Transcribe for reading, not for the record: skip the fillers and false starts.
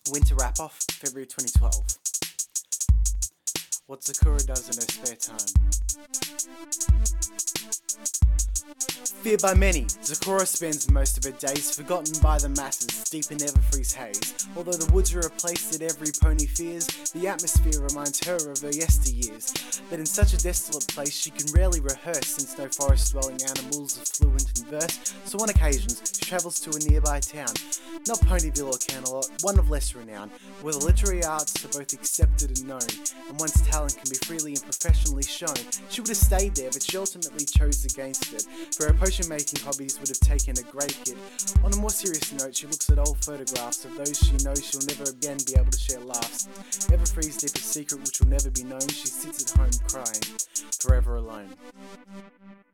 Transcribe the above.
Winter Wrap-Off, February 2012. What Sakura does in her spare time. Feared by many, Sakura spends most of her days forgotten by the masses, deep in Everfree's haze. Although the woods are a place that every pony fears, the atmosphere reminds her of her yesteryears. But in such a desolate place she can rarely rehearse, since no forest-dwelling animals are fluent in verse. So on occasions, she travels to a nearby town, not Ponyville or Camelot, one of less renown, where the literary arts are both accepted and known, and one's talent can be freely and professionally shown. She would have stayed there, but she ultimately chose against it, for her potion-making hobbies would have taken a great hit. On a more serious note, she looks at old photographs of those she knows she'll never again be able to share laughs. Everfree's deepest secret which will never be known, she sits at home crying, forever alone.